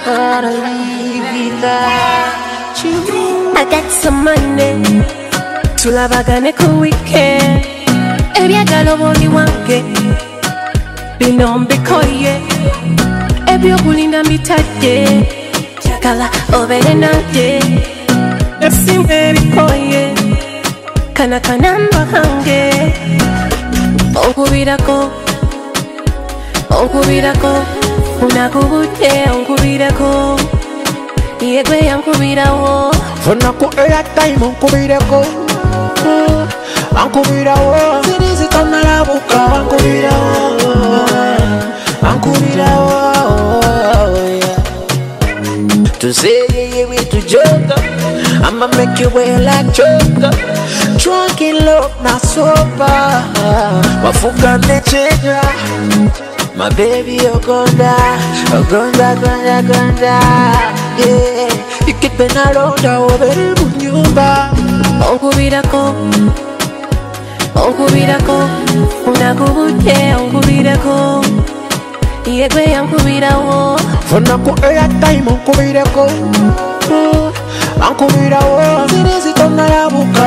wanna live without you. I got some money, tulabagane ku weekend. Ebyagalo boli wange bino mbikoye, ebyokulinda mbitadde, njagala obeere nange. Ebisinga ebikoye kana kanamba kange. Onkubirako unakubudde onkubirako, yegwe yankubirawo Fonako airtime onkubirako, ankubirawo sirizi kamalabuka ankubirawo to say yeah we to joke, I'ma make you way like choker. Drunk in love, not sober. Wafuka nechenja, my baby ogonda. Yeah, you keep me around over munyumba. onkubirako unakubudde onkubirako, yegwe yankubirawo Fonako airtime onkubirako, ankubirawo sirizi kamalabuka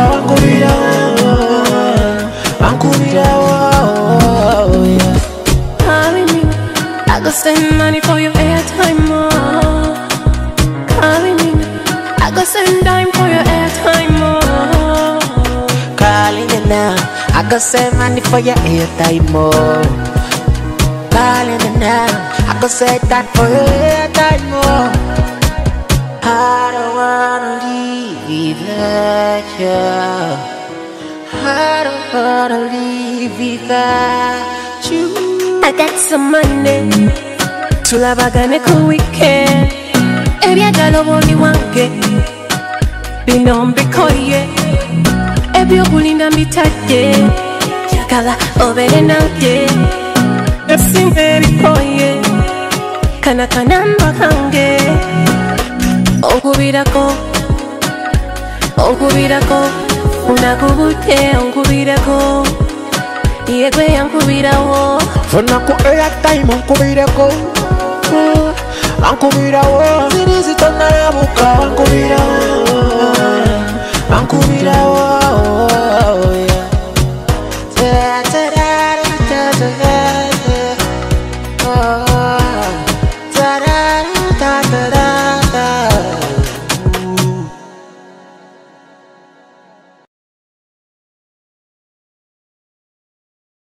ankubirawo yeah. Calling me, I go send money for your airtime, oh. Calling me, I go send dime for your airtime, oh. Calling you now, I got send money for your airtime, oh. Calling you now, I got say that for your airtime, oh. I don't wanna live without you. I don't wanna live without you. I got some money, tulabagane ku weekend. Ebyagalo boli wange bino mbikoye, ebyokulinda mbitadde, njagala obeere nange. Ebisinga ebikoye kana kanamba kange. Onkubirako unakubudde onkubirako, yegwe yankubirawo Fonako airtime onkubirako, ankubirawo sirizi kamalabuka ankubirawo